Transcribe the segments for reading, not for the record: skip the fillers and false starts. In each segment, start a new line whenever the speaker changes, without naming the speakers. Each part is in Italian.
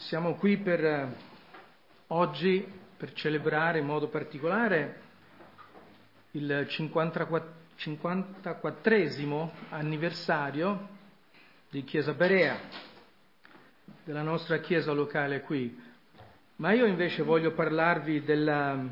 Siamo qui oggi per celebrare in modo particolare il 54esimo anniversario di Chiesa Berea, della nostra chiesa locale qui. Ma io invece voglio parlarvi della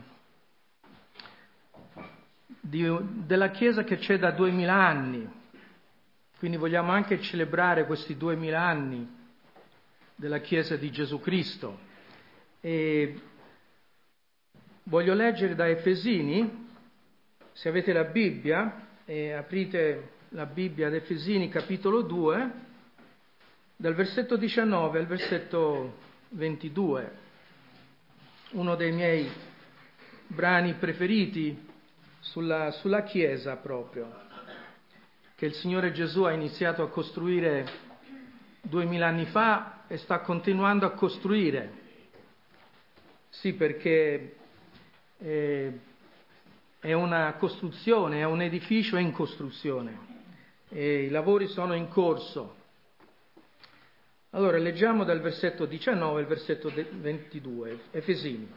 chiesa che c'è da 2000 anni, quindi vogliamo anche celebrare questi 2000 anni della Chiesa di Gesù Cristo. E voglio leggere da Efesini, se avete la Bibbia, aprite la Bibbia ad Efesini capitolo 2, dal versetto 19 al versetto 22, uno dei miei brani preferiti sulla Chiesa proprio, che il Signore Gesù ha iniziato a costruire 2000 anni fa e sta continuando a costruire. Sì, perché è una costruzione, è un edificio in costruzione e i lavori sono in corso. Allora, leggiamo dal versetto 19 al versetto 22, Efesini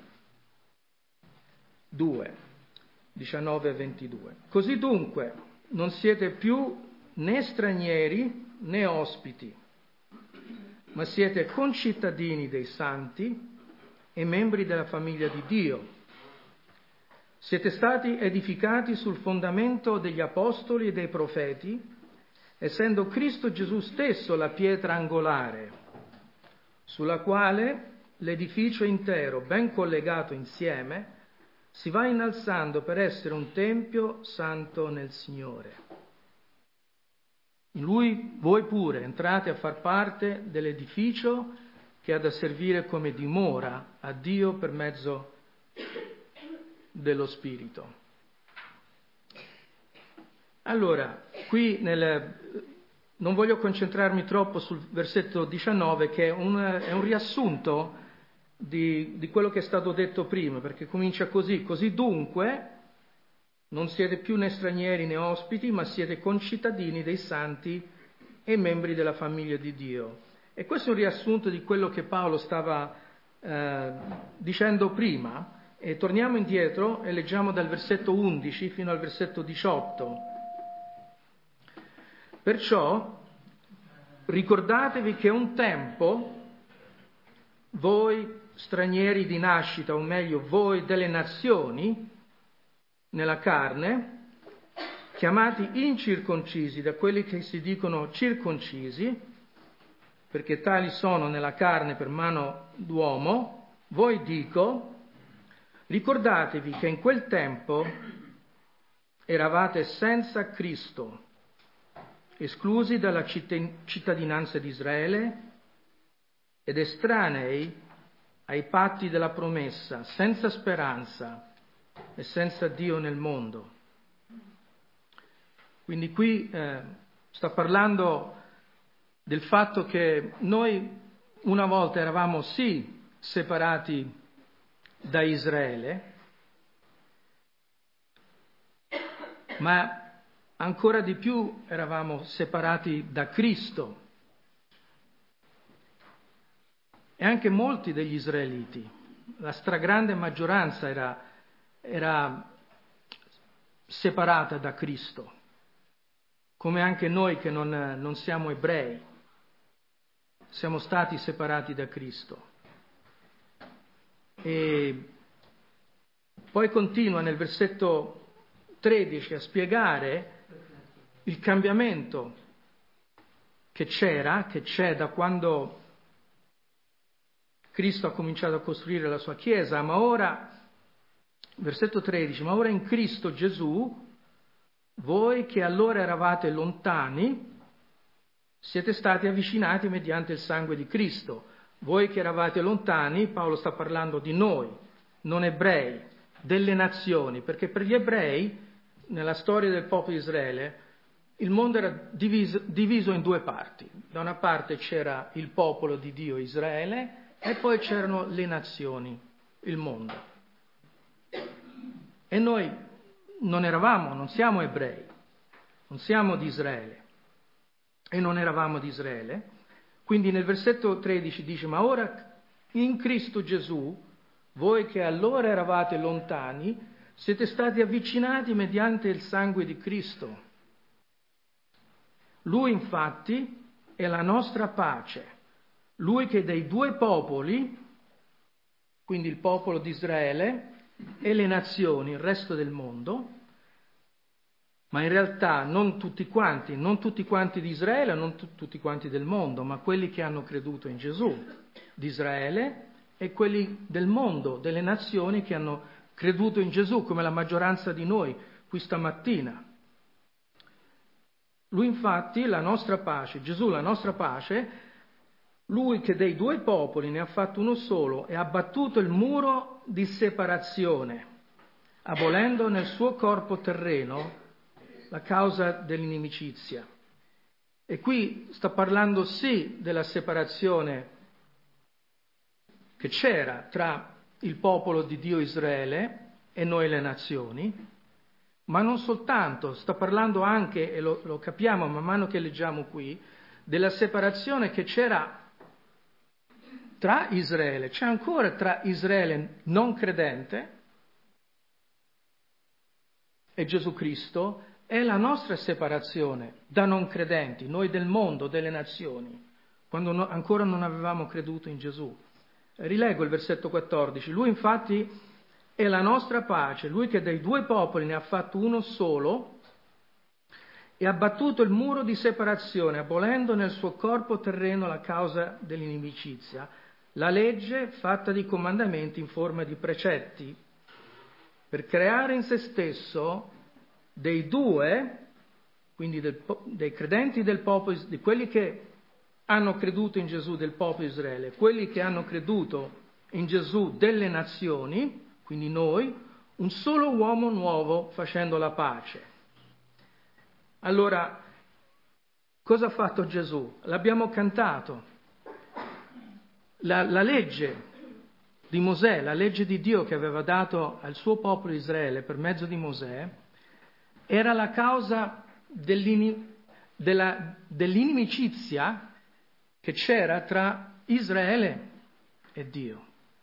2, 19 e 22. Così dunque, non siete più né stranieri né ospiti, ma siete concittadini dei santi e membri della famiglia di Dio. Siete stati edificati sul fondamento degli apostoli e dei profeti, essendo Cristo Gesù stesso la pietra angolare, sulla quale l'edificio intero, ben collegato insieme, si va innalzando per essere un tempio santo nel Signore. In Lui voi pure entrate a far parte dell'edificio che ha da servire come dimora a Dio per mezzo dello Spirito. Allora, qui non voglio concentrarmi troppo sul versetto 19, che è un riassunto di quello che è stato detto prima, perché comincia così: così dunque non siete più né stranieri né ospiti, ma siete concittadini dei santi e membri della famiglia di Dio. E questo è un riassunto di quello che Paolo stava dicendo prima. E torniamo indietro e leggiamo dal versetto 11 fino al versetto 18. Perciò ricordatevi che un tempo voi stranieri di nascita, o meglio voi delle nazioni, nella carne, chiamati incirconcisi da quelli che si dicono circoncisi, perché tali sono nella carne per mano d'uomo, voi dico, ricordatevi che in quel tempo eravate senza Cristo, esclusi dalla cittadinanza di Israele ed estranei ai patti della promessa, senza speranza e senza Dio nel mondo. Quindi qui sta parlando del fatto che noi una volta eravamo sì separati da Israele, ma ancora di più eravamo separati da Cristo. E anche molti degli israeliti, la stragrande maggioranza era separata da Cristo, come anche noi che non siamo ebrei, siamo stati separati da Cristo. E poi continua nel versetto 13 a spiegare il cambiamento che c'è da quando Cristo ha cominciato a costruire la sua Chiesa, ma ora, versetto 13, ma ora in Cristo Gesù, voi che allora eravate lontani, siete stati avvicinati mediante il sangue di Cristo. Voi che eravate lontani, Paolo sta parlando di noi, non ebrei, delle nazioni, perché per gli ebrei, nella storia del popolo di Israele, il mondo era diviso in due parti. Da una parte c'era il popolo di Dio Israele e poi c'erano le nazioni, il mondo. E noi non siamo ebrei, non siamo di Israele e non eravamo di Israele. Quindi nel versetto 13 dice: ma ora In Cristo Gesù, voi che allora eravate lontani, siete stati avvicinati mediante il sangue di Cristo. Lui infatti è la nostra pace, lui che dei due popoli, quindi il popolo di Israele e le nazioni, il resto del mondo, ma in realtà non tutti quanti di Israele, non tutti quanti del mondo, ma quelli che hanno creduto in Gesù, di Israele e quelli del mondo, delle nazioni che hanno creduto in Gesù, come la maggioranza di noi qui stamattina. Lui infatti, la nostra pace, Gesù la nostra pace, lui che dei due popoli ne ha fatto uno solo e ha abbattuto il muro di separazione, abolendo nel suo corpo terreno la causa dell'inimicizia. E qui sta parlando sì della separazione che c'era tra il popolo di Dio Israele e noi le nazioni, ma non soltanto, sta parlando anche, e lo capiamo man mano che leggiamo qui, della separazione che c'era tra Israele, c'è ancora tra Israele non credente e Gesù Cristo, è la nostra separazione da non credenti, noi del mondo, delle nazioni, quando ancora non avevamo creduto in Gesù. Rileggo il versetto 14. Lui infatti è la nostra pace, lui che dei due popoli ne ha fatto uno solo e ha abbattuto il muro di separazione, abolendo nel suo corpo terreno la causa dell'inimicizia, la legge fatta di comandamenti in forma di precetti, per creare in se stesso dei due, quindi dei credenti del popolo, di quelli che hanno creduto in Gesù del popolo di Israele, quelli che hanno creduto in Gesù delle nazioni, quindi noi, un solo uomo nuovo facendo la pace. Allora, cosa ha fatto Gesù? L'abbiamo cantato. La legge di Mosè, la legge di Dio che aveva dato al suo popolo Israele per mezzo di Mosè, era la causa dell'inimicizia che c'era tra Israele e Dio.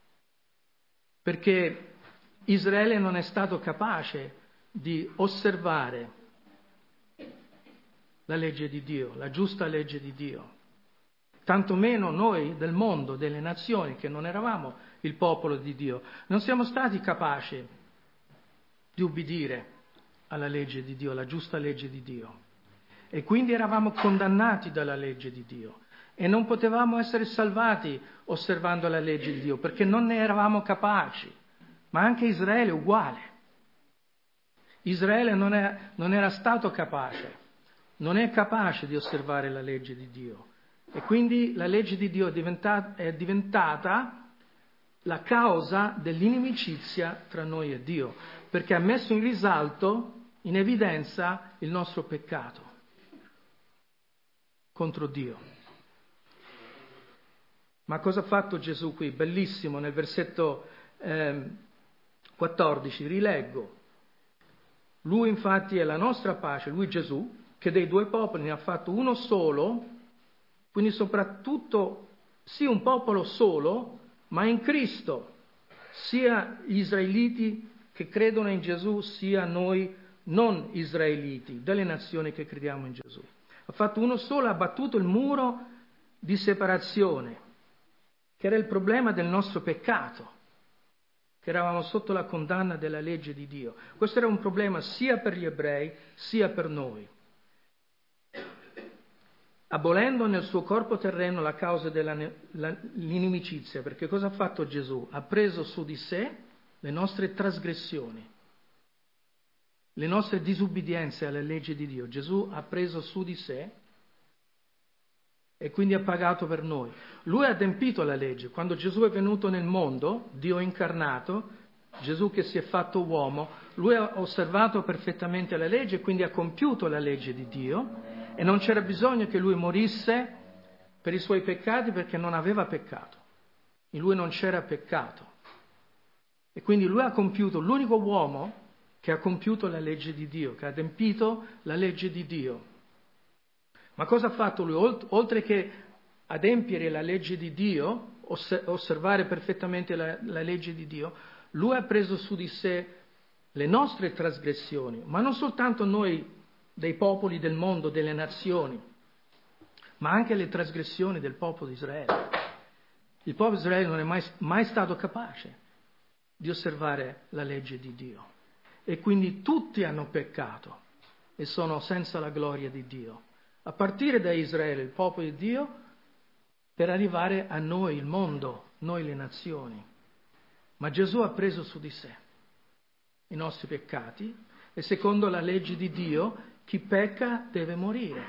Perché Israele non è stato capace di osservare la legge di Dio, la giusta legge di Dio. Tanto meno noi del mondo, delle nazioni, che non eravamo il popolo di Dio, non siamo stati capaci di ubbidire alla legge di Dio, alla giusta legge di Dio. E quindi eravamo condannati dalla legge di Dio e non potevamo essere salvati osservando la legge di Dio, perché non ne eravamo capaci. Ma anche Israele è uguale. Israele non era stato capace, non è capace di osservare la legge di Dio. E quindi la legge di Dio è diventata la causa dell'inimicizia tra noi e Dio, perché ha messo in risalto, in evidenza, il nostro peccato contro Dio. Ma cosa ha fatto Gesù qui? Bellissimo, nel versetto 14, rileggo. Lui infatti è la nostra pace, lui Gesù, che dei due popoli ne ha fatto uno solo, quindi soprattutto sì un popolo solo, ma in Cristo, sia gli israeliti che credono in Gesù, sia noi non israeliti, delle nazioni che crediamo in Gesù. Ha fatto uno solo, ha abbattuto il muro di separazione, che era il problema del nostro peccato, che eravamo sotto la condanna della legge di Dio. Questo era un problema sia per gli ebrei, sia per noi. Abolendo nel suo corpo terreno la causa dell'inimicizia, perché cosa ha fatto Gesù? Ha preso su di sé le nostre trasgressioni, le nostre disubbidienze alle leggi di Dio. Gesù ha preso su di sé e quindi ha pagato per noi. Lui ha adempito la legge. Quando Gesù è venuto nel mondo, Dio incarnato, Gesù che si è fatto uomo, lui ha osservato perfettamente la legge e quindi ha compiuto la legge di Dio e non c'era bisogno che lui morisse per i suoi peccati perché non aveva peccato. In lui non c'era peccato. E quindi lui ha compiuto, l'unico uomo che ha compiuto la legge di Dio, che ha adempito la legge di Dio. Ma cosa ha fatto lui? Oltre che adempiere la legge di Dio, osservare perfettamente la legge di Dio, Lui ha preso su di sé le nostre trasgressioni, ma non soltanto noi dei popoli del mondo, delle nazioni, ma anche le trasgressioni del popolo di Israele. Il popolo di Israele non è mai stato capace di osservare la legge di Dio e quindi tutti hanno peccato e sono senza la gloria di Dio, a partire da Israele, il popolo di Dio, per arrivare a noi, il mondo, noi le nazioni. Ma Gesù ha preso su di sé i nostri peccati e secondo la legge di Dio chi pecca deve morire.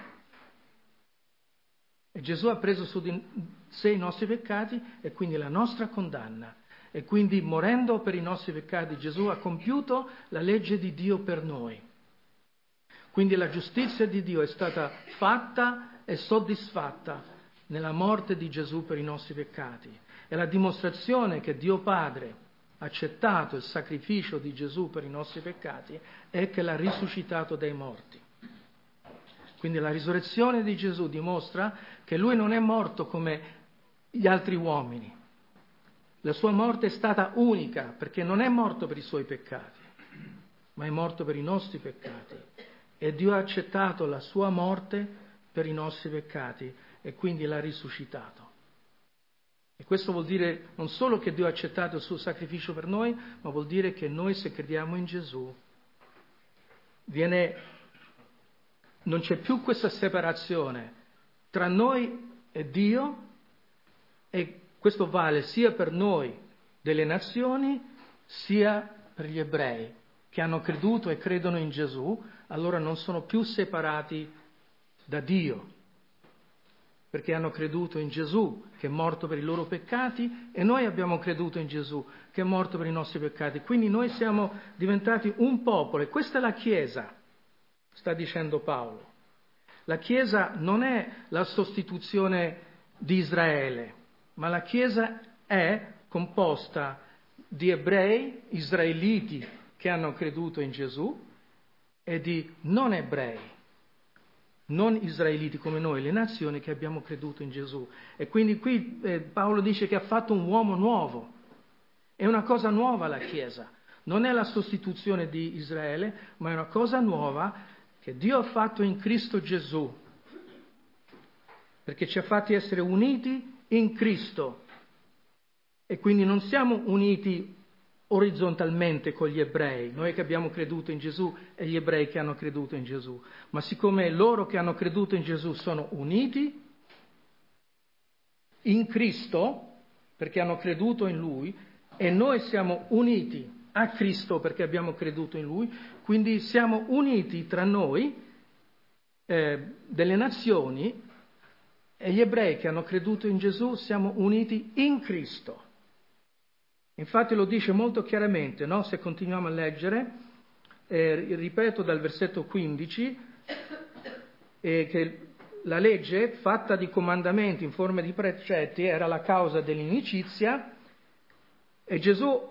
E Gesù ha preso su di sé i nostri peccati e quindi la nostra condanna. E quindi morendo per i nostri peccati Gesù ha compiuto la legge di Dio per noi. Quindi la giustizia di Dio è stata fatta e soddisfatta nella morte di Gesù per i nostri peccati. E la dimostrazione che Dio Padre ha accettato il sacrificio di Gesù per i nostri peccati è che l'ha risuscitato dai morti. Quindi la risurrezione di Gesù dimostra che Lui non è morto come gli altri uomini. La sua morte è stata unica perché non è morto per i suoi peccati, ma è morto per i nostri peccati. E Dio ha accettato la sua morte per i nostri peccati e quindi l'ha risuscitato. E questo vuol dire non solo che Dio ha accettato il suo sacrificio per noi, ma vuol dire che noi, se crediamo in Gesù, non c'è più questa separazione tra noi e Dio, e questo vale sia per noi delle nazioni, sia per gli ebrei che hanno creduto e credono in Gesù. Allora non sono più separati da Dio, perché hanno creduto in Gesù che è morto per i loro peccati e noi abbiamo creduto in Gesù che è morto per i nostri peccati. Quindi noi siamo diventati un popolo e questa è la Chiesa, sta dicendo Paolo. La Chiesa non è la sostituzione di Israele, ma la Chiesa è composta di ebrei, israeliti che hanno creduto in Gesù e di non ebrei, non israeliti come noi, le nazioni che abbiamo creduto in Gesù. E quindi qui Paolo dice che ha fatto un uomo nuovo. È una cosa nuova la Chiesa. Non è la sostituzione di Israele, ma è una cosa nuova che Dio ha fatto in Cristo Gesù. Perché ci ha fatti essere uniti in Cristo. E quindi non siamo uniti orizzontalmente con gli ebrei, noi che abbiamo creduto in Gesù e gli ebrei che hanno creduto in Gesù, ma siccome loro che hanno creduto in Gesù sono uniti in Cristo perché hanno creduto in Lui e noi siamo uniti a Cristo perché abbiamo creduto in Lui, quindi siamo uniti tra noi delle nazioni e gli ebrei che hanno creduto in Gesù siamo uniti in Cristo. Infatti lo dice molto chiaramente, no? Se continuiamo a leggere, ripeto dal versetto 15, che la legge fatta di comandamenti in forma di precetti era la causa dell'inimicizia e Gesù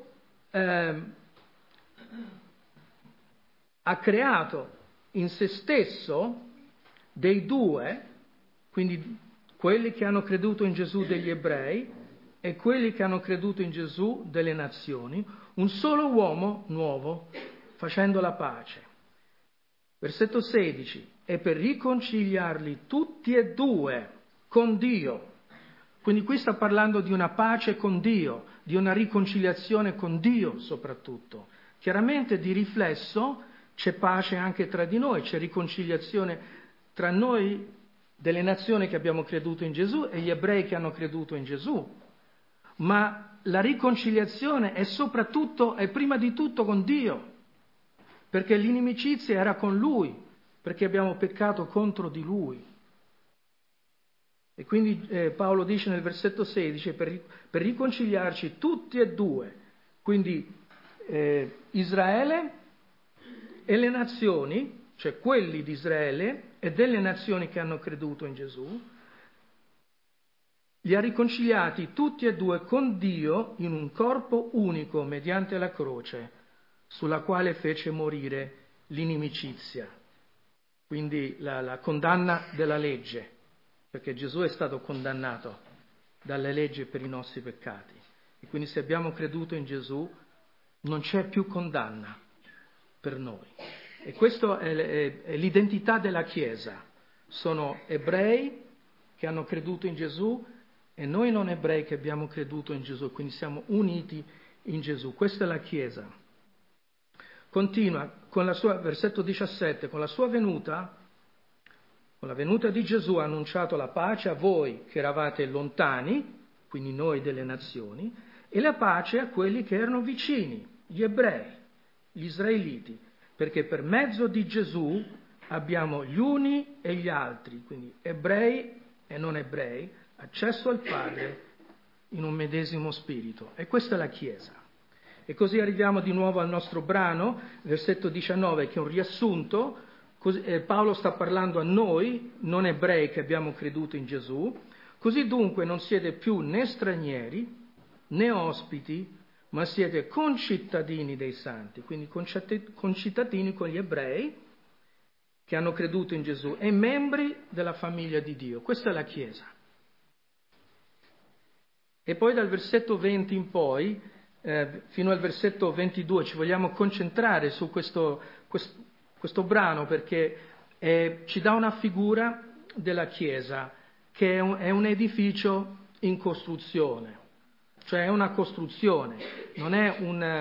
ha creato in se stesso dei due, quindi quelli che hanno creduto in Gesù degli ebrei, e quelli che hanno creduto in Gesù delle nazioni, un solo uomo nuovo, facendo la pace. Versetto 16, e per riconciliarli tutti e due con Dio. Quindi qui sta parlando di una pace con Dio, di una riconciliazione con Dio soprattutto. Chiaramente di riflesso c'è pace anche tra di noi, c'è riconciliazione tra noi delle nazioni che abbiamo creduto in Gesù e gli ebrei che hanno creduto in Gesù. Ma la riconciliazione è prima di tutto con Dio, perché l'inimicizia era con Lui, perché abbiamo peccato contro di Lui. E quindi Paolo dice nel versetto 16, per riconciliarci tutti e due, quindi Israele e le nazioni, cioè quelli di Israele e delle nazioni che hanno creduto in Gesù, li ha riconciliati tutti e due con Dio in un corpo unico mediante la croce, sulla quale fece morire l'inimicizia, quindi la condanna della legge, perché Gesù è stato condannato dalle leggi per i nostri peccati. E quindi se abbiamo creduto in Gesù non c'è più condanna per noi. E questa è l'identità della Chiesa. Sono ebrei che hanno creduto in Gesù e noi non ebrei che abbiamo creduto in Gesù, quindi siamo uniti in Gesù. Questa è la Chiesa. Continua con versetto 17, con la venuta di Gesù ha annunciato la pace a voi che eravate lontani, quindi noi delle nazioni, e la pace a quelli che erano vicini, gli ebrei, gli israeliti, perché per mezzo di Gesù abbiamo gli uni e gli altri, quindi ebrei e non ebrei, accesso al Padre in un medesimo spirito. E questa è la Chiesa. E così arriviamo di nuovo al nostro brano, versetto 19, che è un riassunto. Paolo sta parlando a noi, non ebrei che abbiamo creduto in Gesù. Così dunque non siete più né stranieri né ospiti, ma siete concittadini dei santi, quindi concittadini con gli ebrei che hanno creduto in Gesù e membri della famiglia di Dio. Questa è la Chiesa. E poi dal versetto 20 in poi, fino al versetto 22, ci vogliamo concentrare su questo brano perché ci dà una figura della Chiesa che è un edificio in costruzione, cioè è una costruzione, non è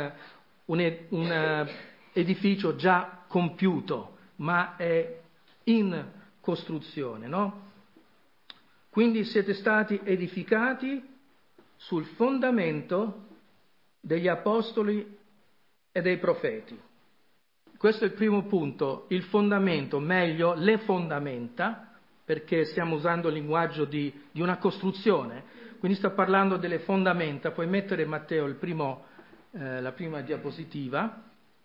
un edificio già compiuto, ma è in costruzione, no? Quindi siete stati edificati sul fondamento degli apostoli e dei profeti. Questo è il primo punto, il fondamento, meglio le fondamenta, perché stiamo usando il linguaggio di una costruzione, quindi sta parlando delle fondamenta. Puoi mettere, Matteo, la prima diapositiva.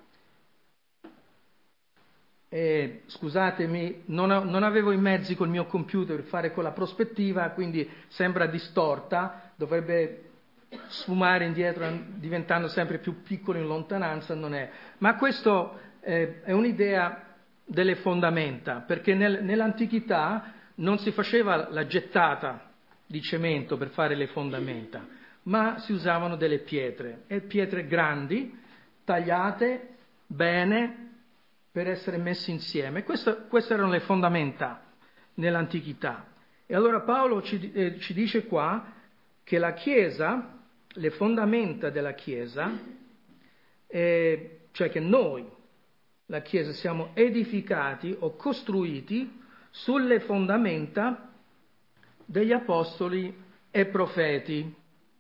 E, scusatemi, non avevo i mezzi col mio computer per fare con la prospettiva, quindi sembra distorta, dovrebbe sfumare indietro diventando sempre più piccolo in lontananza, non è. Ma questo è un'idea delle fondamenta, perché nell'antichità non si faceva la gettata di cemento per fare le fondamenta, ma si usavano delle pietre, e pietre grandi, tagliate bene per essere messe insieme. Queste erano le fondamenta nell'antichità. E allora Paolo ci dice qua che la Chiesa, le fondamenta della Chiesa, cioè che noi, la Chiesa, siamo edificati o costruiti sulle fondamenta degli apostoli e profeti.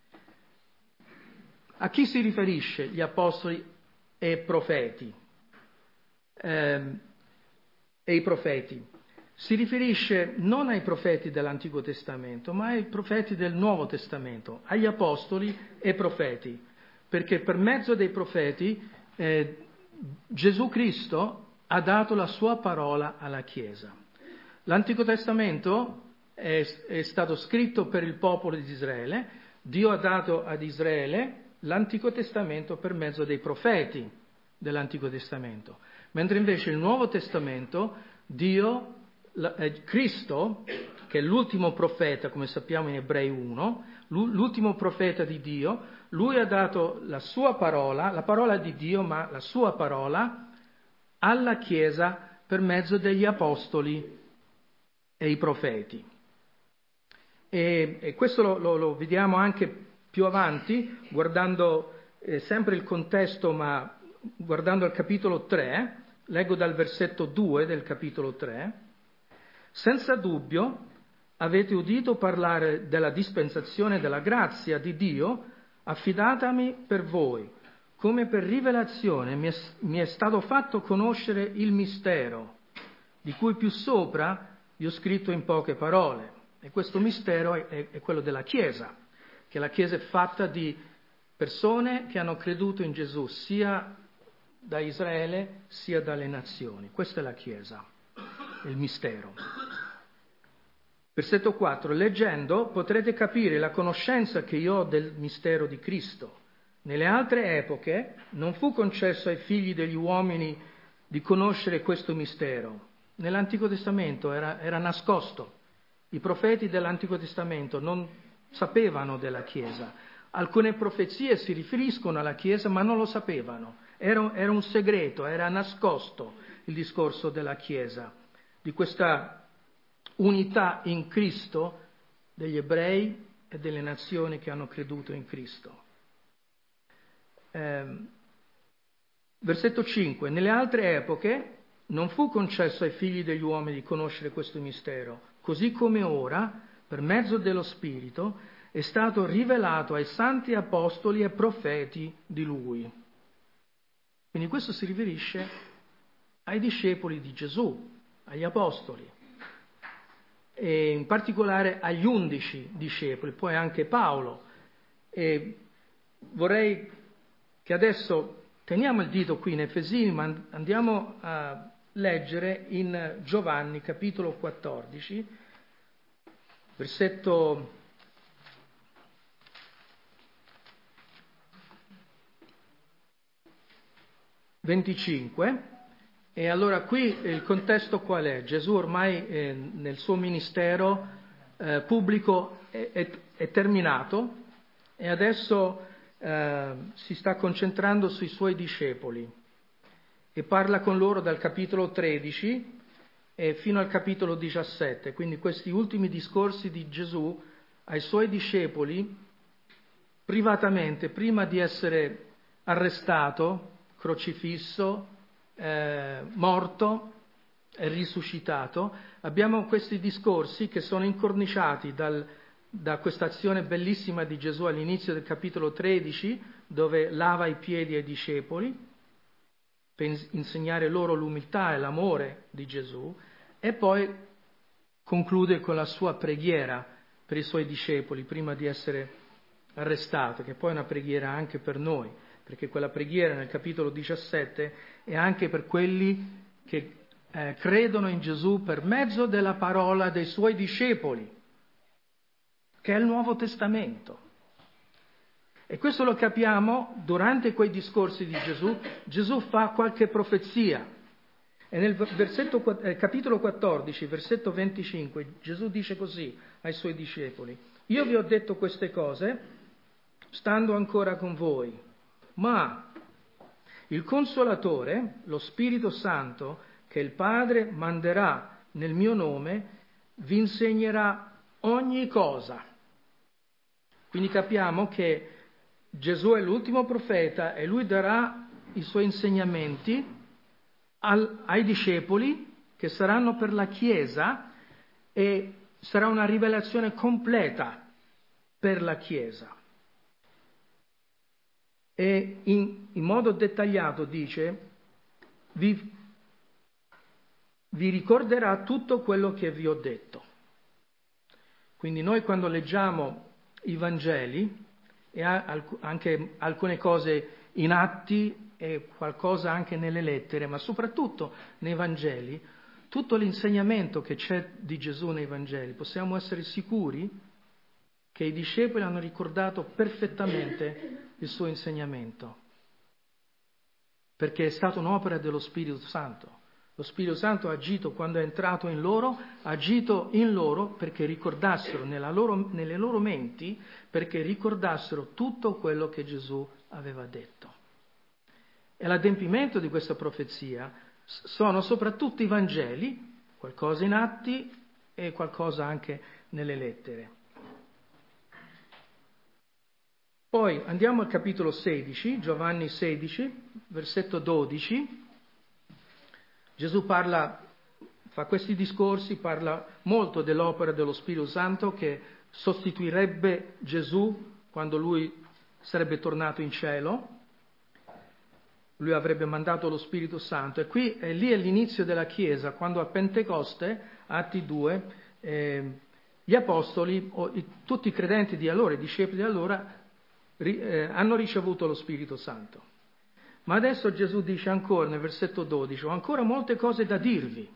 A chi si riferisce gli apostoli e profeti? E i profeti? Si riferisce non ai profeti dell'Antico Testamento, ma ai profeti del Nuovo Testamento, agli apostoli e profeti, perché per mezzo dei profeti Gesù Cristo ha dato la sua parola alla Chiesa. L'Antico Testamento è stato scritto per il popolo di Israele, Dio ha dato ad Israele l'Antico Testamento per mezzo dei profeti dell'Antico Testamento, mentre invece il Nuovo Testamento, Cristo, che è l'ultimo profeta, come sappiamo in Ebrei 1, l'ultimo profeta di Dio, lui ha dato la sua parola, la parola di Dio, ma la sua parola alla Chiesa per mezzo degli apostoli e i profeti. E questo lo vediamo anche più avanti, guardando sempre il contesto, ma guardando al capitolo 3, leggo dal versetto 2 del capitolo 3. Senza dubbio avete udito parlare della dispensazione della grazia di Dio affidatami per voi, come per rivelazione mi è stato fatto conoscere il mistero, di cui più sopra vi ho scritto in poche parole. E questo mistero è quello della Chiesa, che la Chiesa è fatta di persone che hanno creduto in Gesù, sia da Israele sia dalle nazioni. Questa è la Chiesa, il mistero. Versetto 4. Leggendo potrete capire la conoscenza che io ho del mistero di Cristo. Nelle altre epoche non fu concesso ai figli degli uomini di conoscere questo mistero. Nell'Antico Testamento era nascosto. I profeti dell'Antico Testamento non sapevano della Chiesa. Alcune profezie si riferiscono alla Chiesa, ma non lo sapevano. Era un segreto, era nascosto il discorso della Chiesa, di questa unità in Cristo degli ebrei e delle nazioni che hanno creduto in Cristo. Versetto 5. Nelle altre epoche non fu concesso ai figli degli uomini di conoscere questo mistero, così come ora, per mezzo dello Spirito, è stato rivelato ai santi apostoli e profeti di Lui. Quindi questo si riferisce ai discepoli di Gesù, agli apostoli, e in particolare agli 11 discepoli, poi anche Paolo. E vorrei che adesso teniamo il dito qui in Efesini, ma andiamo a leggere in Giovanni capitolo 14, versetto 25. E allora qui il contesto qual è? Gesù ormai nel suo ministero pubblico è terminato e adesso si sta concentrando sui suoi discepoli e parla con loro dal capitolo 13 fino al capitolo 17. Quindi questi ultimi discorsi di Gesù ai suoi discepoli privatamente, prima di essere arrestato, crocifisso, morto e risuscitato. Abbiamo questi discorsi che sono incorniciati da questa azione bellissima di Gesù all'inizio del capitolo 13, dove lava i piedi ai discepoli per insegnare loro l'umiltà e l'amore di Gesù, e poi conclude con la sua preghiera per i suoi discepoli prima di essere arrestato, che poi è una preghiera anche per noi, perché quella preghiera nel capitolo 17 è anche per quelli che credono in Gesù per mezzo della parola dei suoi discepoli, che è il Nuovo Testamento. E questo lo capiamo durante quei discorsi di Gesù. Gesù fa qualche profezia. E nel capitolo 14, versetto 25, Gesù dice così ai suoi discepoli: io vi ho detto queste cose stando ancora con voi, ma il Consolatore, lo Spirito Santo, che il Padre manderà nel mio nome, vi insegnerà ogni cosa. Quindi capiamo che Gesù è l'ultimo profeta e lui darà i suoi insegnamenti ai discepoli che saranno per la Chiesa, e sarà una rivelazione completa per la Chiesa. E in modo dettagliato dice: vi ricorderà tutto quello che vi ho detto. Quindi noi quando leggiamo i Vangeli, e anche alcune cose in Atti e qualcosa anche nelle lettere, ma soprattutto nei Vangeli, tutto l'insegnamento che c'è di Gesù nei Vangeli, possiamo essere sicuri che i discepoli hanno ricordato perfettamente il suo insegnamento, perché è stata un'opera dello Spirito Santo. Lo Spirito Santo ha agito quando è entrato in loro, ha agito in loro perché ricordassero nelle loro menti, perché ricordassero tutto quello che Gesù aveva detto. E l'adempimento di questa profezia sono soprattutto i Vangeli, qualcosa in Atti e qualcosa anche nelle lettere. Poi andiamo al capitolo 16, Giovanni 16, versetto 12. Gesù fa questi discorsi, parla molto dell'opera dello Spirito Santo che sostituirebbe Gesù quando lui sarebbe tornato in cielo. Lui avrebbe mandato lo Spirito Santo. E lì è l'inizio della Chiesa, quando a Pentecoste, Atti 2, gli apostoli, tutti i credenti di allora, i discepoli di allora, hanno ricevuto lo Spirito Santo. Ma adesso Gesù dice ancora nel versetto 12: ho ancora molte cose da dirvi,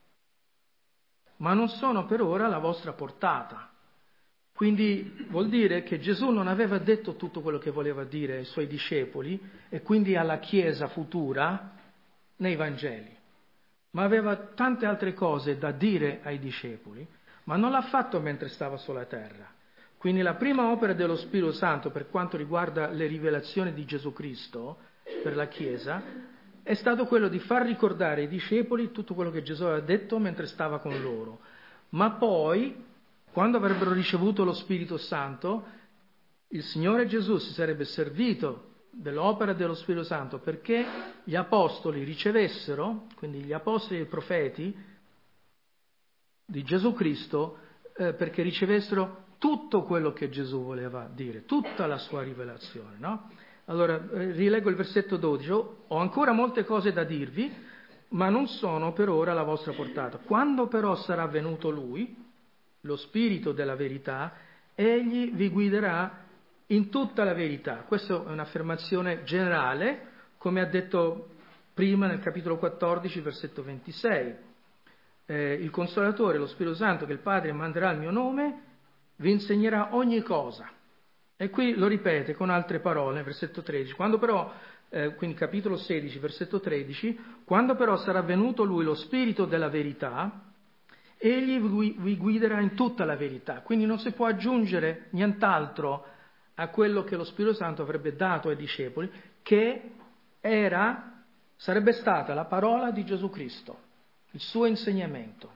ma non sono per ora alla vostra portata. Quindi vuol dire che Gesù non aveva detto tutto quello che voleva dire ai suoi discepoli e quindi alla Chiesa futura nei Vangeli, ma aveva tante altre cose da dire ai discepoli, ma non l'ha fatto mentre stava sulla terra. Quindi la prima opera dello Spirito Santo per quanto riguarda le rivelazioni di Gesù Cristo per la Chiesa è stato quello di far ricordare ai discepoli tutto quello che Gesù aveva detto mentre stava con loro. Ma poi, quando avrebbero ricevuto lo Spirito Santo, il Signore Gesù si sarebbe servito dell'opera dello Spirito Santo perché gli apostoli ricevessero, quindi gli apostoli e i profeti di Gesù Cristo, perché ricevessero tutto quello che Gesù voleva dire, tutta la sua rivelazione, no? Allora, rileggo il versetto 12. Ho ancora molte cose da dirvi, ma non sono per ora alla vostra portata. Quando però sarà venuto Lui, lo Spirito della verità, Egli vi guiderà in tutta la verità. Questa è un'affermazione generale, come ha detto prima nel capitolo 14, versetto 26. Il Consolatore, lo Spirito Santo che il Padre manderà al mio nome, vi insegnerà ogni cosa. E qui lo ripete con altre parole, versetto 13. Quando però, quindi capitolo 16, versetto 13, quando però sarà venuto Lui, lo Spirito della verità, Egli vi guiderà in tutta la verità. Quindi non si può aggiungere nient'altro a quello che lo Spirito Santo avrebbe dato ai discepoli, che sarebbe stata la parola di Gesù Cristo, il suo insegnamento.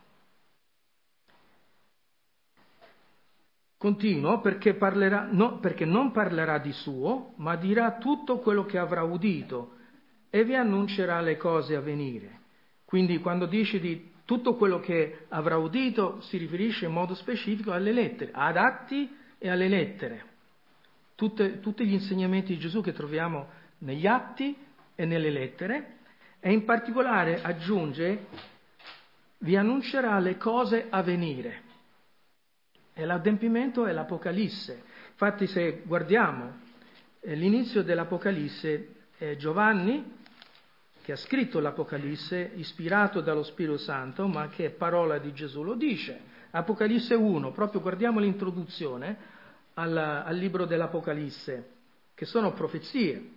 Continuo, perché non parlerà di suo, ma dirà tutto quello che avrà udito e vi annuncerà le cose a venire. Quindi quando dice di tutto quello che avrà udito si riferisce in modo specifico alle lettere, ad atti e alle lettere. Tutti gli insegnamenti di Gesù che troviamo negli atti e nelle lettere, e in particolare aggiunge, vi annuncerà le cose a venire. E l'adempimento è l'Apocalisse. Infatti se guardiamo l'inizio dell'Apocalisse, è Giovanni che ha scritto l'Apocalisse, ispirato dallo Spirito Santo, ma che è parola di Gesù, lo dice. Apocalisse 1, proprio guardiamo l'introduzione al libro dell'Apocalisse, che sono profezie.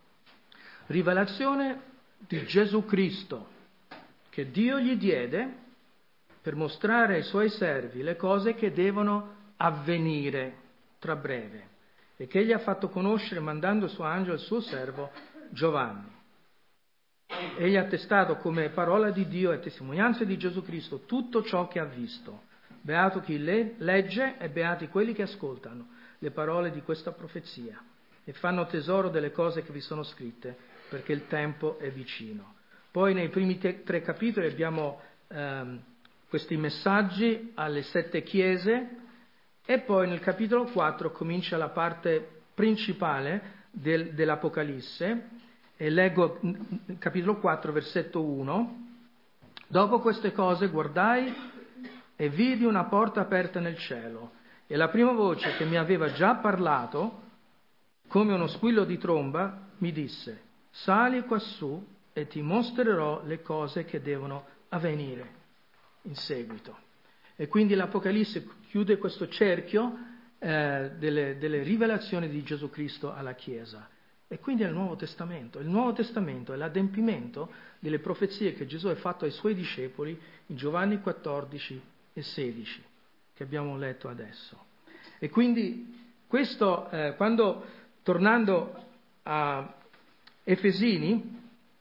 Rivelazione di Gesù Cristo, che Dio gli diede per mostrare ai suoi servi le cose che devono avvenire tra breve e che egli ha fatto conoscere mandando il suo angelo, il suo servo Giovanni. Egli ha attestato come parola di Dio e testimonianza di Gesù Cristo tutto ciò che ha visto. Beato chi legge e beati quelli che ascoltano le parole di questa profezia e fanno tesoro delle cose che vi sono scritte, perché il tempo è vicino. Poi nei primi 3 capitoli abbiamo questi messaggi alle 7 chiese, e poi nel capitolo 4 comincia la parte principale dell'Apocalisse, e leggo capitolo 4 versetto 1. Dopo queste cose guardai e vidi una porta aperta nel cielo, e la prima voce che mi aveva già parlato, come uno squillo di tromba, mi disse: sali quassù e ti mostrerò le cose che devono avvenire in seguito. E quindi l'Apocalisse chiude questo cerchio delle rivelazioni di Gesù Cristo alla Chiesa. E quindi è il Nuovo Testamento. Il Nuovo Testamento è l'adempimento delle profezie che Gesù ha fatto ai suoi discepoli in Giovanni 14 e 16, che abbiamo letto adesso. E quindi questo, tornando a Efesini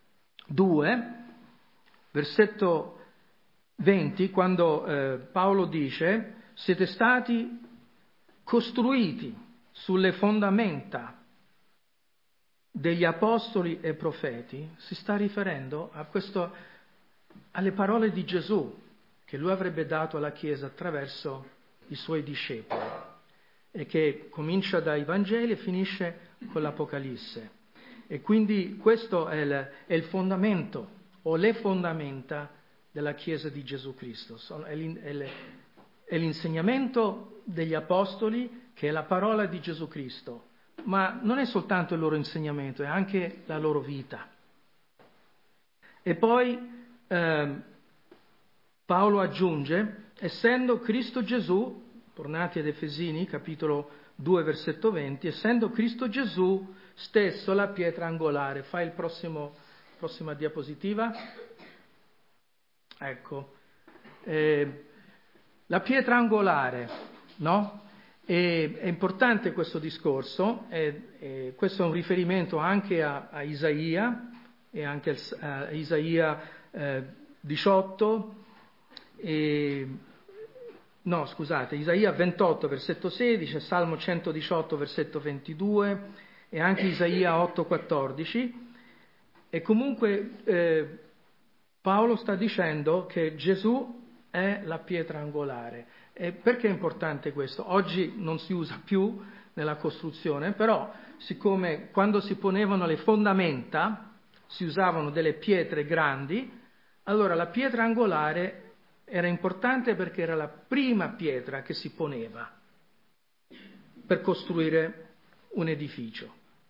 2, versetto 20, quando Paolo dice: siete stati costruiti sulle fondamenta degli apostoli e profeti, si sta riferendo alle parole di Gesù che lui avrebbe dato alla Chiesa attraverso i suoi discepoli, e che comincia dai Vangeli e finisce con l'Apocalisse. E quindi questo è il fondamento o le fondamenta della Chiesa di Gesù Cristo. È l'insegnamento degli Apostoli, che è la parola di Gesù Cristo, ma non è soltanto il loro insegnamento, è anche la loro vita. E poi Paolo aggiunge: essendo Cristo Gesù, tornati ad Efesini, capitolo 2, versetto 20, essendo Cristo Gesù stesso la pietra angolare. Fai prossima diapositiva. Ecco, la pietra angolare, no? E è importante questo discorso, questo è un riferimento anche a Isaia, e anche a Isaia 18, Isaia 28, versetto 16, Salmo 118, versetto 22, e anche Isaia 8, 14. E comunque Paolo sta dicendo che Gesù è la pietra angolare. E perché è importante questo? Oggi non si usa più nella costruzione, però siccome quando si ponevano le fondamenta si usavano delle pietre grandi, allora la pietra angolare era importante perché era la prima pietra che si poneva per costruire un edificio.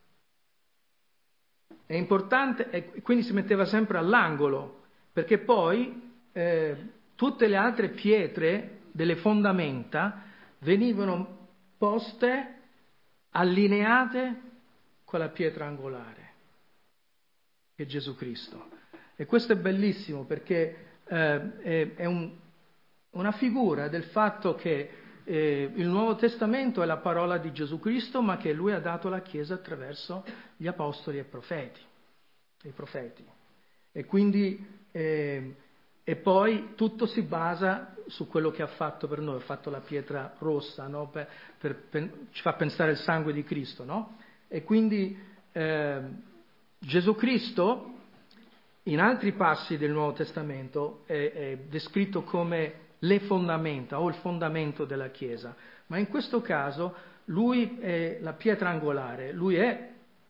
È importante, e quindi si metteva sempre all'angolo, perché poi tutte le altre pietre delle fondamenta venivano poste, allineate con la pietra angolare, che è Gesù Cristo. E questo è bellissimo perché è una figura del fatto che il Nuovo Testamento è la parola di Gesù Cristo, ma che Lui ha dato alla Chiesa attraverso gli apostoli e i profeti. E quindi e poi tutto si basa su quello che ha fatto per noi, ha fatto la pietra rossa, no? Ci fa pensare il sangue di Cristo, no? E quindi Gesù Cristo in altri passi del Nuovo Testamento è descritto come le fondamenta o il fondamento della Chiesa, ma in questo caso Lui è la pietra angolare, Lui è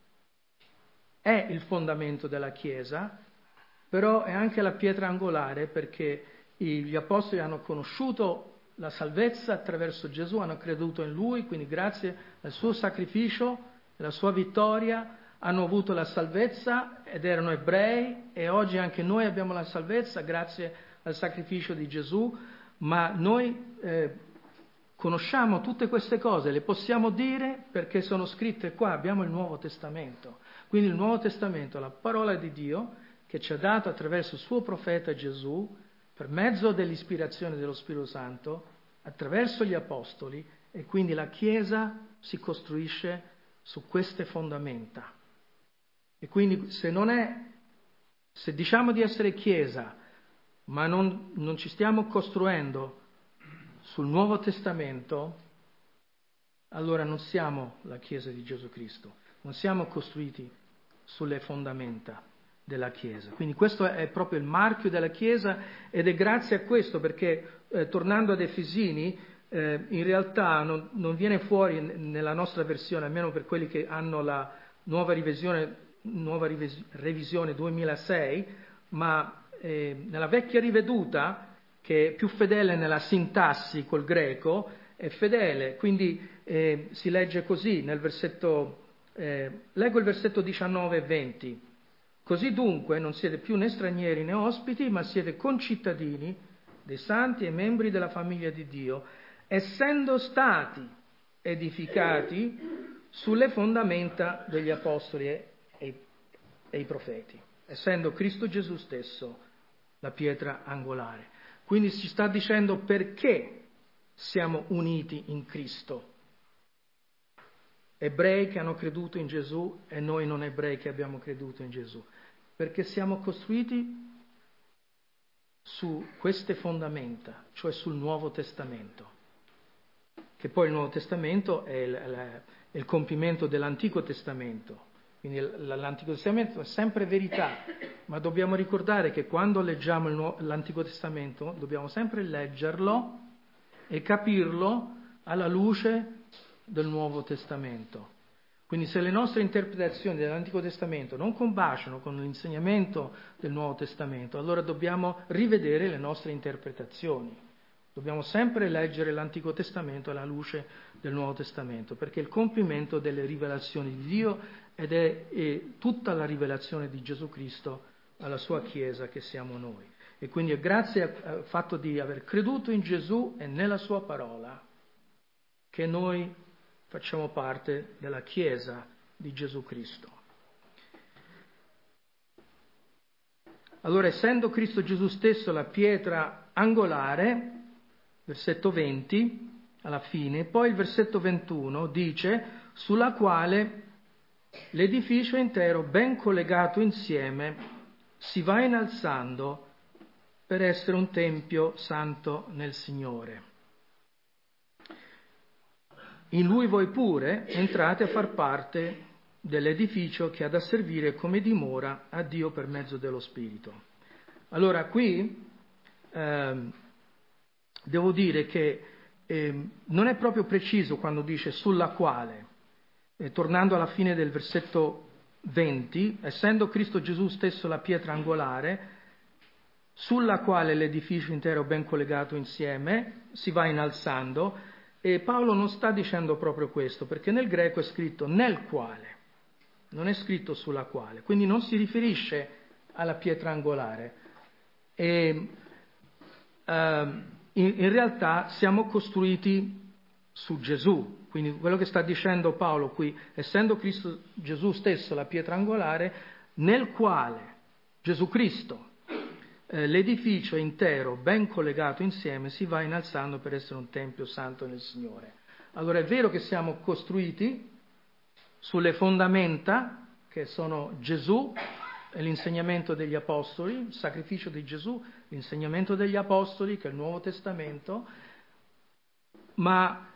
il fondamento della Chiesa, però è anche la pietra angolare perché gli apostoli hanno conosciuto la salvezza attraverso Gesù, hanno creduto in Lui, quindi grazie al suo sacrificio e alla sua vittoria hanno avuto la salvezza ed erano ebrei, e oggi anche noi abbiamo la salvezza grazie al sacrificio di Gesù, ma noi conosciamo tutte queste cose, le possiamo dire perché sono scritte qua, abbiamo il Nuovo Testamento. Quindi il Nuovo Testamento è la parola di Dio che ci ha dato attraverso il suo profeta Gesù, per mezzo dell'ispirazione dello Spirito Santo, attraverso gli apostoli, e quindi la Chiesa si costruisce su queste fondamenta. E quindi se diciamo di essere Chiesa, ma non ci stiamo costruendo sul Nuovo Testamento, allora non siamo la Chiesa di Gesù Cristo, non siamo costruiti sulle fondamenta della Chiesa. Quindi questo è proprio il marchio della Chiesa, ed è grazie a questo perché, tornando ad Efesini, in realtà non viene fuori nella nostra versione, almeno per quelli che hanno la nuova revisione 2006, ma nella vecchia riveduta, che è più fedele nella sintassi col greco, è fedele, quindi si legge così nel versetto, leggo il versetto 19 e 20. Così dunque non siete più né stranieri né ospiti, ma siete concittadini dei santi e membri della famiglia di Dio, essendo stati edificati sulle fondamenta degli apostoli e i profeti, essendo Cristo Gesù stesso la pietra angolare. Quindi si sta dicendo perché siamo uniti in Cristo. Ebrei che hanno creduto in Gesù e noi non ebrei che abbiamo creduto in Gesù. Perché siamo costruiti su queste fondamenta, cioè sul Nuovo Testamento. Che poi il Nuovo Testamento è il compimento dell'Antico Testamento. Quindi l'Antico Testamento è sempre verità, ma dobbiamo ricordare che quando leggiamo l'Antico Testamento dobbiamo sempre leggerlo e capirlo alla luce del Nuovo Testamento. Quindi se le nostre interpretazioni dell'Antico Testamento non combaciano con l'insegnamento del Nuovo Testamento, allora dobbiamo rivedere le nostre interpretazioni. Dobbiamo sempre leggere l'Antico Testamento alla luce del Nuovo Testamento, perché è il compimento delle rivelazioni di Dio ed è tutta la rivelazione di Gesù Cristo alla sua Chiesa che siamo noi. E quindi è grazie al fatto di aver creduto in Gesù e nella sua parola che noi facciamo parte della Chiesa di Gesù Cristo. Allora, essendo Cristo Gesù stesso la pietra angolare, versetto 20, alla fine. Poi il versetto 21 dice: sulla quale l'edificio intero, ben collegato insieme, si va innalzando per essere un tempio santo nel Signore. In Lui voi pure entrate a far parte dell'edificio che ha da servire come dimora a Dio per mezzo dello Spirito. Allora qui devo dire che non è proprio preciso quando dice sulla quale. Tornando alla fine del versetto 20, essendo Cristo Gesù stesso la pietra angolare, sulla quale l'edificio intero ben collegato insieme si va innalzando, e Paolo non sta dicendo proprio questo, perché nel greco è scritto nel quale, non è scritto sulla quale, quindi non si riferisce alla pietra angolare. E in realtà siamo costruiti su Gesù. Quindi quello che sta dicendo Paolo qui, essendo Cristo Gesù stesso la pietra angolare, nel quale Gesù Cristo, l'edificio intero, ben collegato insieme, si va innalzando per essere un tempio santo nel Signore. Allora è vero che siamo costruiti sulle fondamenta, che sono Gesù e l'insegnamento degli Apostoli, il sacrificio di Gesù, l'insegnamento degli Apostoli, che è il Nuovo Testamento, ma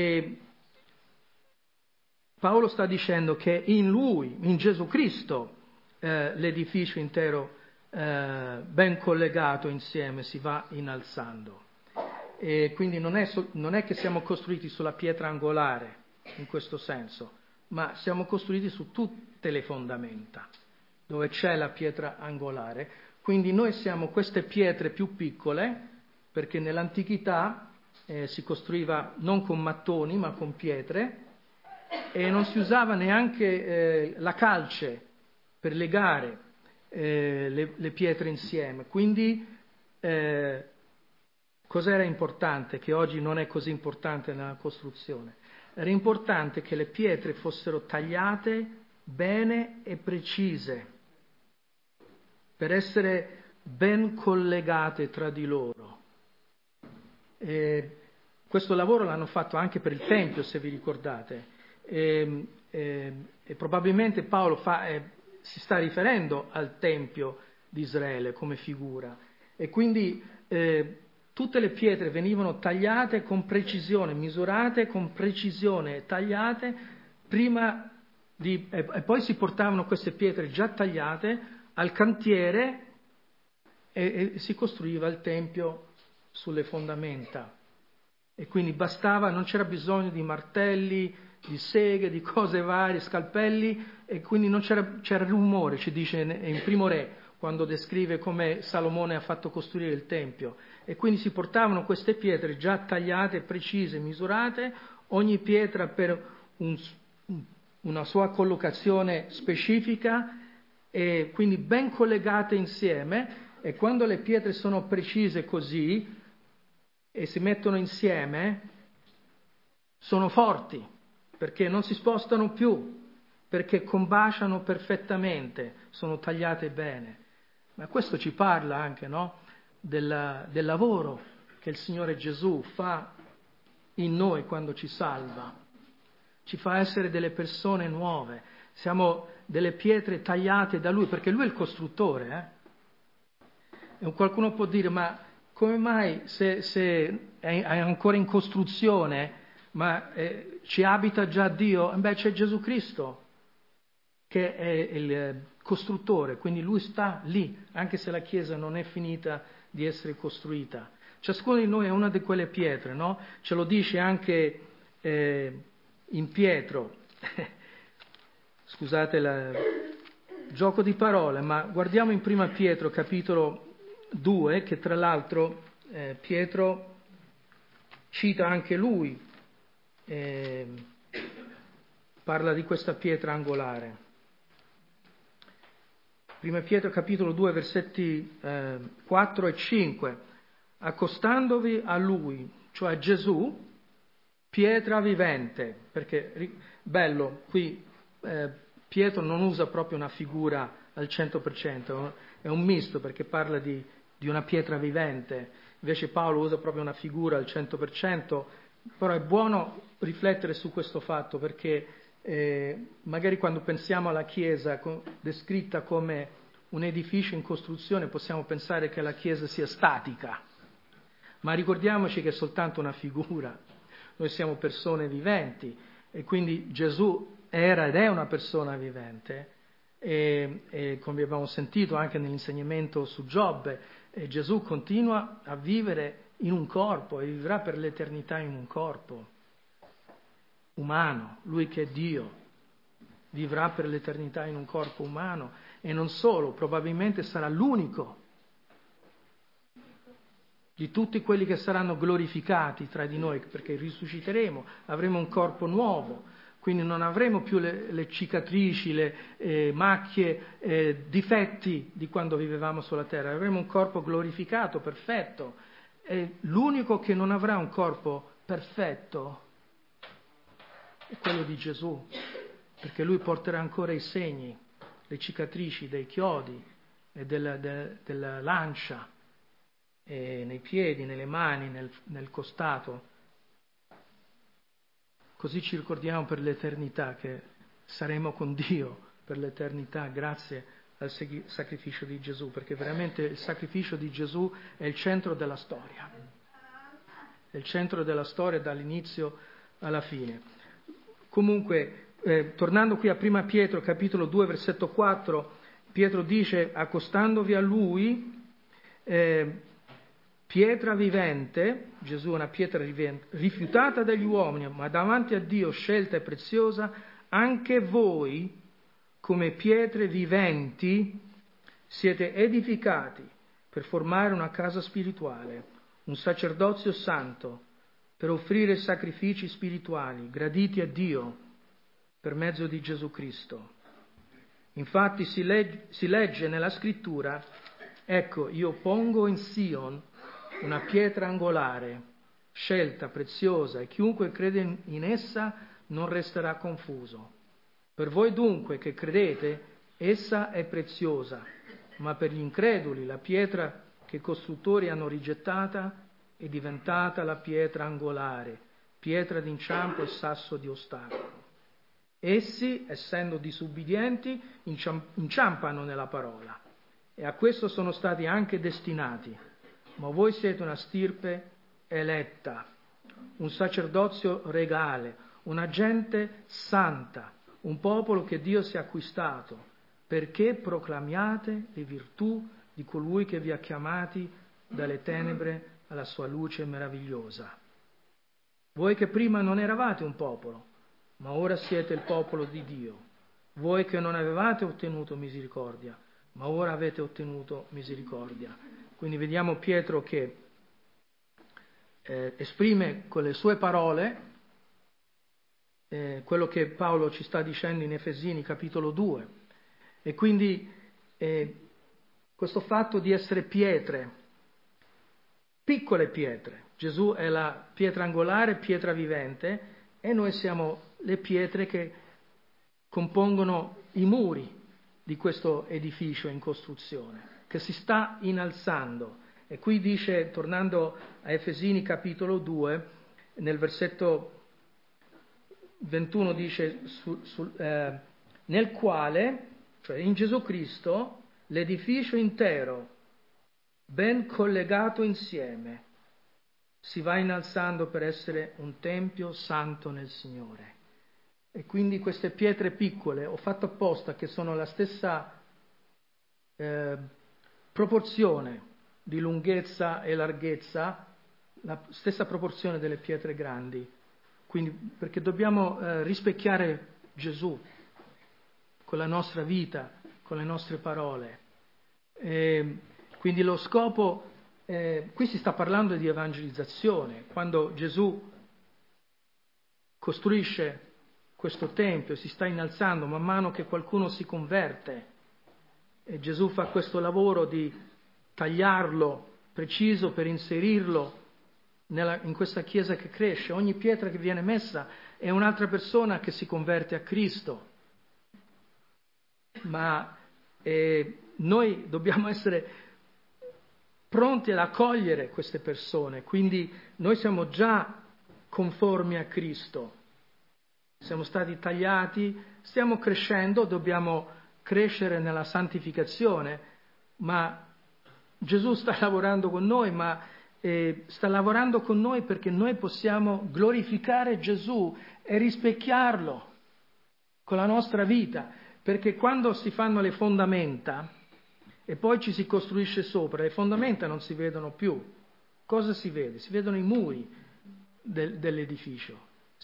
Paolo sta dicendo che in Lui, in Gesù Cristo, l'edificio intero ben collegato insieme si va innalzando. E quindi non è che siamo costruiti sulla pietra angolare, in questo senso, ma siamo costruiti su tutte le fondamenta, dove c'è la pietra angolare. Quindi noi siamo queste pietre più piccole, perché nell'antichità si costruiva non con mattoni, ma con pietre, e non si usava neanche la calce per legare le pietre insieme. Quindi cos'era importante, che oggi non è così importante nella costruzione? Era importante che le pietre fossero tagliate bene e precise, per essere ben collegate tra di loro. Questo lavoro l'hanno fatto anche per il Tempio, se vi ricordate. E probabilmente Paolo si sta riferendo al Tempio di Israele come figura, e quindi tutte le pietre venivano tagliate con precisione, misurate con precisione, tagliate e poi si portavano queste pietre già tagliate al cantiere e si costruiva il Tempio sulle fondamenta. E quindi bastava, non c'era bisogno di martelli, di seghe, di cose varie, scalpelli, e quindi non c'era rumore, ci dice in Primo Re, quando descrive come Salomone ha fatto costruire il Tempio. E quindi si portavano queste pietre già tagliate, precise, misurate, ogni pietra per una sua collocazione specifica, e quindi ben collegate insieme. E quando le pietre sono precise così e si mettono insieme, sono forti, perché non si spostano più, perché combaciano perfettamente, sono tagliate bene. Ma questo ci parla anche, no? Del lavoro che il Signore Gesù fa in noi quando ci salva. Ci fa essere delle persone nuove, siamo delle pietre tagliate da Lui, perché Lui è il costruttore. E qualcuno può dire, ma come mai se è ancora in costruzione, ma ci abita già Dio? Beh, c'è Gesù Cristo che è il costruttore, quindi Lui sta lì, anche se la Chiesa non è finita di essere costruita. Ciascuno di noi è una di quelle pietre, no? Ce lo dice anche in Pietro. Scusate il gioco di parole, ma guardiamo in Prima Pietro, capitolo 2, che tra l'altro Pietro cita anche lui, parla di questa pietra angolare. Prima Pietro capitolo 2 versetti 4 e 5: accostandovi a lui, cioè a Gesù, pietra vivente, perché bello, qui Pietro non usa proprio una figura al 100%, è un misto, perché parla di una pietra vivente, invece Paolo usa proprio una figura al 100%, Però è buono riflettere su questo fatto, perché magari quando pensiamo alla Chiesa descritta come un edificio in costruzione possiamo pensare che la Chiesa sia statica, ma ricordiamoci che è soltanto una figura. Noi siamo persone viventi e quindi Gesù era ed è una persona vivente e come abbiamo sentito anche nell'insegnamento su Giobbe, Gesù continua a vivere in un corpo e vivrà per l'eternità in un corpo umano. Lui che è Dio vivrà per l'eternità in un corpo umano e non solo, probabilmente sarà l'unico di tutti quelli che saranno glorificati tra di noi, perché risusciteremo, avremo un corpo nuovo, quindi non avremo più le cicatrici, le macchie, difetti di quando vivevamo sulla terra, avremo un corpo glorificato, perfetto. E l'unico che non avrà un corpo perfetto è quello di Gesù, perché lui porterà ancora i segni, le cicatrici dei chiodi e della lancia, e nei piedi, nelle mani, nel costato. Così ci ricordiamo per l'eternità che saremo con Dio per l'eternità grazie al sacrificio di Gesù, perché veramente il sacrificio di Gesù è il centro della storia, è il centro della storia dall'inizio alla fine. Comunque, tornando qui a Prima Pietro, capitolo 2, versetto 4, Pietro dice: accostandovi a Lui, pietra vivente, Gesù è una pietra vivente, rifiutata dagli uomini, ma davanti a Dio scelta e preziosa, anche voi, come pietre viventi, siete edificati per formare una casa spirituale, un sacerdozio santo, per offrire sacrifici spirituali, graditi a Dio, per mezzo di Gesù Cristo. Infatti si legge nella Scrittura: ecco, io pongo in Sion una pietra angolare, scelta, preziosa, e chiunque crede in essa non resterà confuso. Per voi dunque che credete, essa è preziosa, ma per gli increduli la pietra che i costruttori hanno rigettata è diventata la pietra angolare, pietra d'inciampo e sasso di ostacolo. Essi, essendo disubbidienti, inciampano nella parola, e a questo sono stati anche destinati. Ma voi siete una stirpe eletta, un sacerdozio regale, una gente santa, un popolo che Dio si è acquistato, perché proclamiate le virtù di colui che vi ha chiamati dalle tenebre alla sua luce meravigliosa. Voi che prima non eravate un popolo, ma ora siete il popolo di Dio. Voi che non avevate ottenuto misericordia, ma ora avete ottenuto misericordia. Quindi vediamo Pietro che esprime con le sue parole quello che Paolo ci sta dicendo in Efesini capitolo 2. E quindi questo fatto di essere pietre, piccole pietre. Gesù è la pietra angolare, pietra vivente, e noi siamo le pietre che compongono i muri di questo edificio in costruzione, che si sta innalzando. E qui dice, tornando a Efesini capitolo 2, nel versetto 21 dice nel quale, cioè in Gesù Cristo, l'edificio intero, ben collegato insieme, si va innalzando per essere un tempio santo nel Signore. E quindi queste pietre piccole ho fatto apposta che sono la stessa proporzione di lunghezza e larghezza, la stessa proporzione delle pietre grandi. Quindi, perché dobbiamo rispecchiare Gesù con la nostra vita, con le nostre parole. Quindi lo scopo, qui si sta parlando di evangelizzazione. Quando Gesù costruisce questo tempio, si sta innalzando man mano che qualcuno si converte, e Gesù fa questo lavoro di tagliarlo preciso per inserirlo in questa chiesa che cresce. Ogni pietra che viene messa è un'altra persona che si converte a Cristo. Ma noi dobbiamo essere pronti ad accogliere queste persone, quindi noi siamo già conformi a Cristo. Siamo stati tagliati, stiamo crescendo, dobbiamo crescere nella santificazione, ma Gesù sta lavorando con noi, sta lavorando con noi perché noi possiamo glorificare Gesù e rispecchiarlo con la nostra vita, perché quando si fanno le fondamenta e poi ci si costruisce sopra, le fondamenta non si vedono più. Cosa si vede? Si vedono i muri dell'edificio.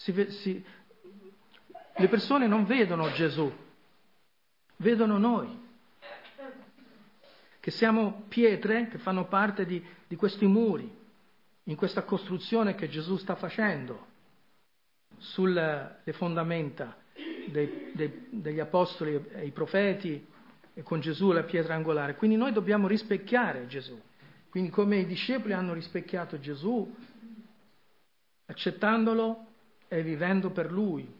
Le persone non vedono Gesù, vedono noi, che siamo pietre che fanno parte di questi muri, in questa costruzione che Gesù sta facendo sulle fondamenta degli apostoli e i profeti, e con Gesù la pietra angolare. Quindi noi dobbiamo rispecchiare Gesù. Quindi come i discepoli hanno rispecchiato Gesù, accettandolo e vivendo per Lui.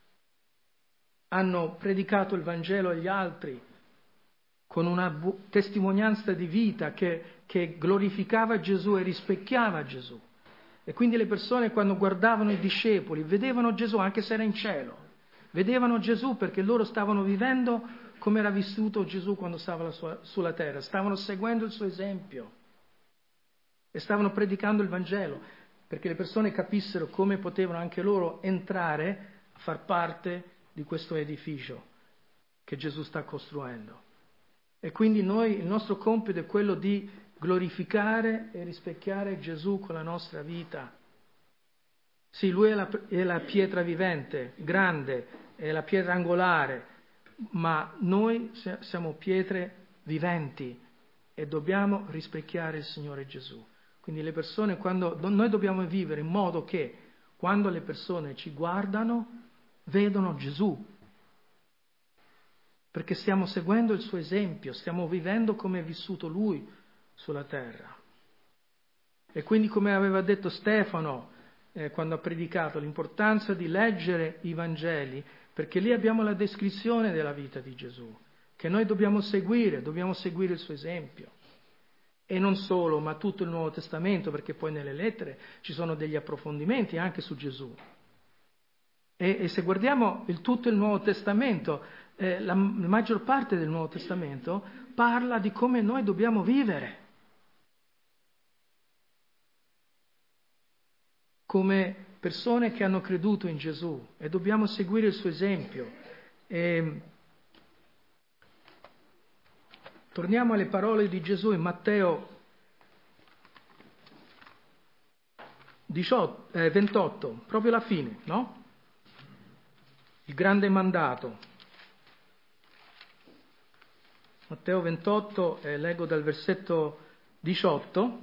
Hanno predicato il Vangelo agli altri con una testimonianza di vita che glorificava Gesù e rispecchiava Gesù. E quindi le persone, quando guardavano i discepoli, vedevano Gesù anche se era in cielo. Vedevano Gesù perché loro stavano vivendo come era vissuto Gesù quando stava sulla terra. Stavano seguendo il suo esempio e stavano predicando il Vangelo, perché le persone capissero come potevano anche loro entrare a far parte di questo edificio che Gesù sta costruendo. E quindi il nostro compito è quello di glorificare e rispecchiare Gesù con la nostra vita. Sì, Lui è la pietra vivente, grande, è la pietra angolare, ma noi siamo pietre viventi e dobbiamo rispecchiare il Signore Gesù. Quindi le persone, noi dobbiamo vivere in modo che quando le persone ci guardano, vedono Gesù, perché stiamo seguendo il suo esempio, stiamo vivendo come è vissuto Lui sulla terra. E quindi, come aveva detto Stefano quando ha predicato, l'importanza di leggere i Vangeli, perché lì abbiamo la descrizione della vita di Gesù, che noi dobbiamo seguire il suo esempio. E non solo, ma tutto il Nuovo Testamento, perché poi nelle lettere ci sono degli approfondimenti anche su Gesù. E se guardiamo tutto il Nuovo Testamento, la maggior parte del Nuovo Testamento parla di come noi dobbiamo vivere, come persone che hanno creduto in Gesù, e dobbiamo seguire il suo esempio. Torniamo alle parole di Gesù in Matteo 28, proprio la fine, no? Il grande mandato. Matteo 28, leggo dal versetto 18.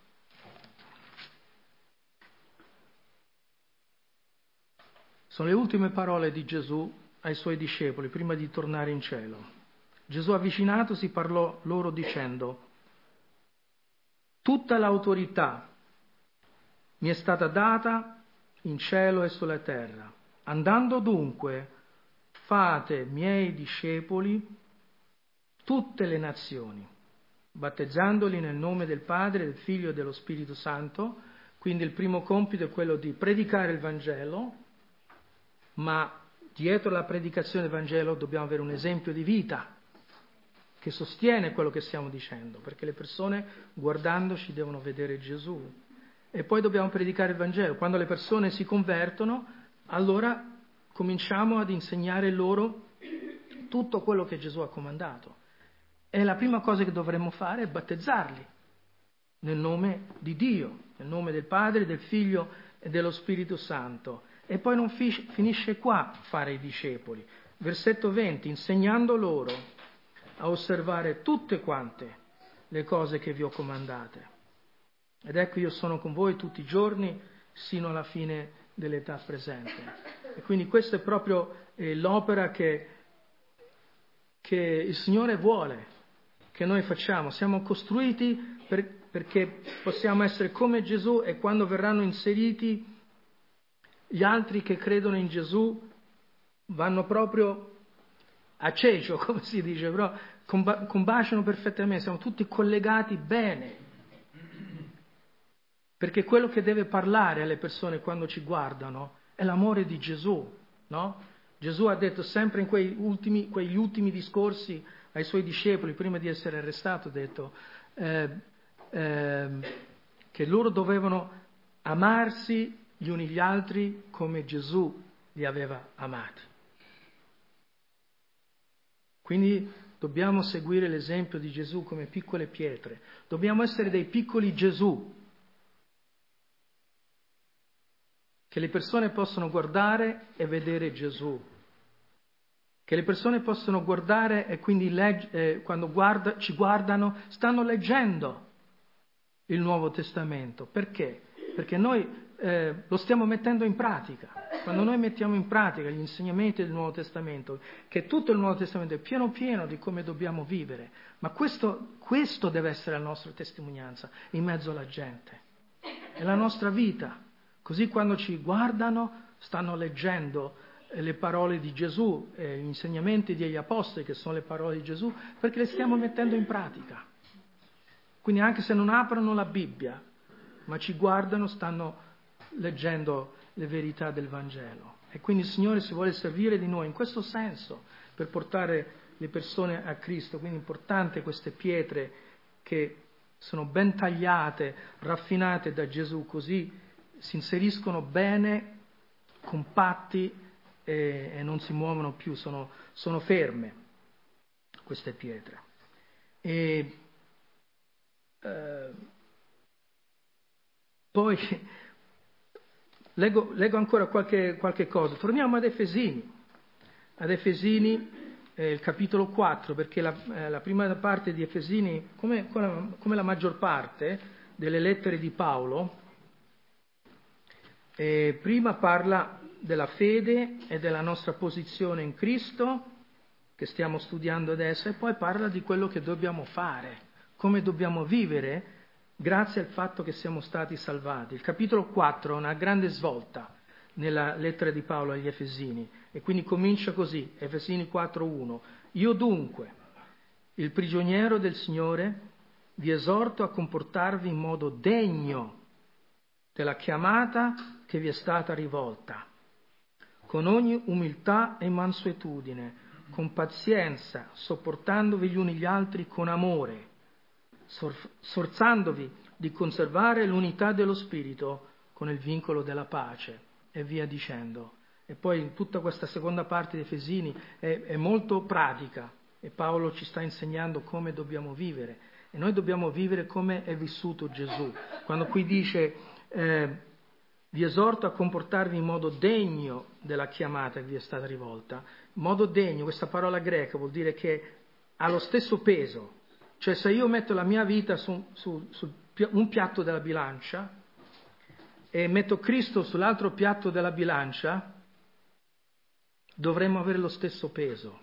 Sono le ultime parole di Gesù ai suoi discepoli prima di tornare in cielo. Gesù, avvicinatosi, parlò loro dicendo: tutta l'autorità mi è stata data in cielo e sulla terra. Andando dunque, fate miei discepoli tutte le nazioni, battezzandoli nel nome del Padre, del Figlio e dello Spirito Santo. Quindi il primo compito è quello di predicare il Vangelo, ma dietro la predicazione del Vangelo dobbiamo avere un esempio di vita che sostiene quello che stiamo dicendo, perché le persone guardandoci devono vedere Gesù. E poi dobbiamo predicare il Vangelo. Quando le persone si convertono, allora cominciamo ad insegnare loro tutto quello che Gesù ha comandato. E la prima cosa che dovremmo fare è battezzarli nel nome di Dio, nel nome del Padre, del Figlio e dello Spirito Santo. E poi non finisce qua fare i discepoli. Versetto 20, insegnando loro a osservare tutte quante le cose che vi ho comandate. Ed ecco, io sono con voi tutti i giorni sino alla fine dell'età presente. E quindi questa è proprio l'opera che il Signore vuole che noi facciamo. Siamo costruiti perché possiamo essere come Gesù, e quando verranno inseriti gli altri che credono in Gesù vanno proprio a cecio, come si dice, però combaciano perfettamente, siamo tutti collegati bene, perché quello che deve parlare alle persone quando ci guardano è l'amore di Gesù, no? Gesù ha detto sempre in quegli ultimi discorsi ai suoi discepoli, prima di essere arrestato, ha detto che loro dovevano amarsi gli uni gli altri come Gesù li aveva amati. Quindi dobbiamo seguire l'esempio di Gesù come piccole pietre, dobbiamo essere dei piccoli Gesù, che le persone possono guardare e vedere Gesù, che le persone possono guardare e quindi quando ci guardano stanno leggendo il Nuovo Testamento. Perché? Perché noi lo stiamo mettendo in pratica. Quando noi mettiamo in pratica gli insegnamenti del Nuovo Testamento, che tutto il Nuovo Testamento è pieno di come dobbiamo vivere, ma questo deve essere la nostra testimonianza in mezzo alla gente, è la nostra vita. Così quando ci guardano stanno leggendo le parole di Gesù, gli insegnamenti degli Apostoli, che sono le parole di Gesù, perché le stiamo mettendo in pratica. Quindi anche se non aprono la Bibbia, ma ci guardano, stanno leggendo le verità del Vangelo. E quindi il Signore si vuole servire di noi in questo senso, per portare le persone a Cristo. Quindi è importante queste pietre che sono ben tagliate, raffinate da Gesù, così si inseriscono bene, compatti e non si muovono più, sono ferme queste pietre. Poi leggo ancora qualche cosa. Torniamo ad Efesini, il capitolo 4, perché la prima parte di Efesini, come la maggior parte delle lettere di Paolo, prima parla della fede e della nostra posizione in Cristo, che stiamo studiando adesso, e poi parla di quello che dobbiamo fare, come dobbiamo vivere grazie al fatto che siamo stati salvati. Il capitolo 4 è una grande svolta nella lettera di Paolo agli Efesini, e quindi comincia così, Efesini 4:1. Io dunque, il prigioniero del Signore, vi esorto a comportarvi in modo degno della chiamata che vi è stata rivolta, con ogni umiltà e mansuetudine, con pazienza, sopportandovi gli uni gli altri con amore, sforzandovi di conservare l'unità dello Spirito con il vincolo della pace, e via dicendo. E poi tutta questa seconda parte di Efesini è molto pratica, e Paolo ci sta insegnando come dobbiamo vivere, e noi dobbiamo vivere come è vissuto Gesù. Quando qui dice vi esorto a comportarvi in modo degno della chiamata che vi è stata rivolta. Modo degno, questa parola greca vuol dire che ha lo stesso peso. Cioè, se io metto la mia vita su un piatto della bilancia e metto Cristo sull'altro piatto della bilancia, dovremmo avere lo stesso peso.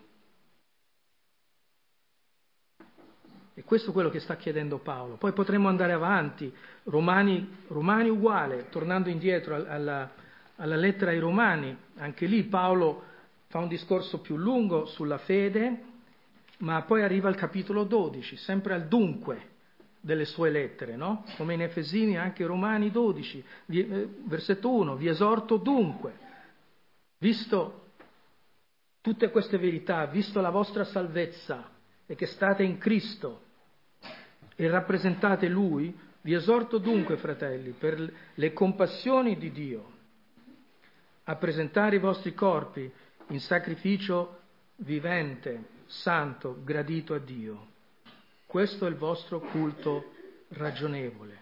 E questo è quello che sta chiedendo Paolo. Poi potremmo andare avanti, Romani uguale, tornando indietro alla lettera ai Romani, anche lì Paolo fa un discorso più lungo sulla fede, ma poi arriva al capitolo 12, sempre al dunque delle sue lettere, no? Come in Efesini, anche Romani 12, versetto 1, vi esorto dunque, visto tutte queste verità, visto la vostra salvezza e che state in Cristo e rappresentate Lui, vi esorto dunque, fratelli, per le compassioni di Dio, a presentare i vostri corpi in sacrificio vivente, santo, gradito a Dio. Questo è il vostro culto ragionevole.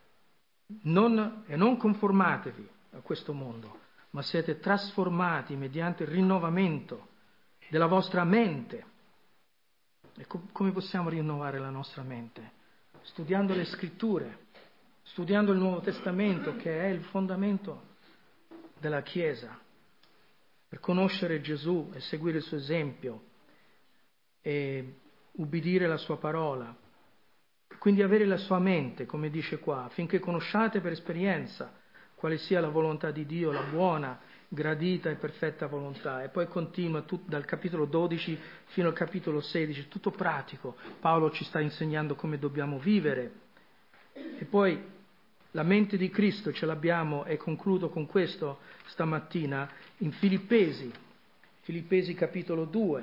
Non conformatevi a questo mondo, ma siete trasformati mediante il rinnovamento della vostra mente. E come possiamo rinnovare la nostra mente? Studiando le Scritture, studiando il Nuovo Testamento, che è il fondamento della Chiesa, per conoscere Gesù e seguire il suo esempio e ubbidire la sua parola. Quindi avere la sua mente, come dice qua, affinché conosciate per esperienza quale sia la volontà di Dio, la buona, gradita e perfetta volontà. E poi continua dal capitolo 12 fino al capitolo 16, tutto pratico. Paolo ci sta insegnando come dobbiamo vivere. E poi La mente di Cristo ce l'abbiamo, e concludo con questo stamattina, in Filippesi capitolo 2,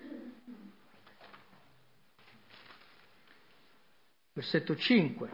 versetto 5.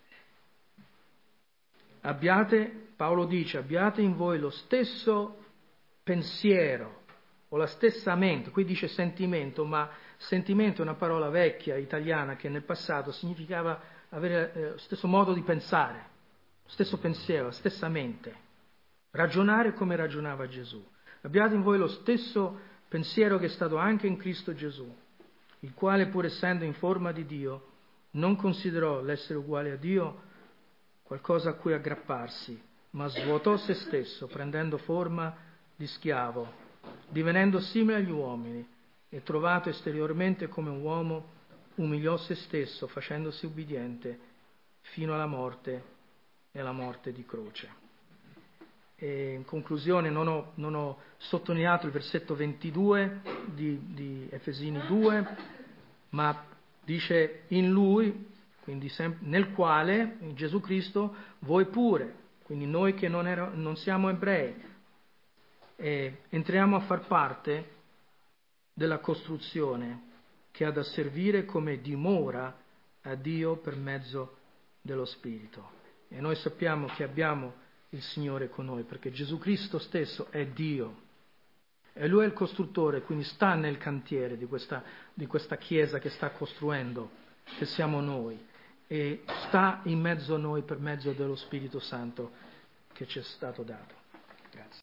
Paolo dice, abbiate in voi lo stesso pensiero o la stessa mente. Qui dice sentimento, ma sentimento è una parola vecchia italiana che nel passato significava avere lo stesso modo di pensare, lo stesso pensiero, la stessa mente, ragionare come ragionava Gesù. Abbiate in voi lo stesso pensiero che è stato anche in Cristo Gesù, il quale, pur essendo in forma di Dio, non considerò l'essere uguale a Dio qualcosa a cui aggrapparsi, ma svuotò se stesso, prendendo forma di schiavo, divenendo simile agli uomini, e trovato esteriormente come un uomo, umiliò se stesso, facendosi ubbidiente fino alla morte e alla morte di croce. E in conclusione non ho sottolineato il versetto 22 di Efesini 2, ma dice in Lui, quindi nel quale, in Gesù Cristo, voi pure, quindi noi che non siamo ebrei, entriamo a far parte della costruzione che ha da servire come dimora a Dio per mezzo dello Spirito. E noi sappiamo che abbiamo il Signore con noi, perché Gesù Cristo stesso è Dio. E Lui è il costruttore, quindi sta nel cantiere di questa Chiesa che sta costruendo, che siamo noi, e sta in mezzo a noi per mezzo dello Spirito Santo che ci è stato dato. Grazie.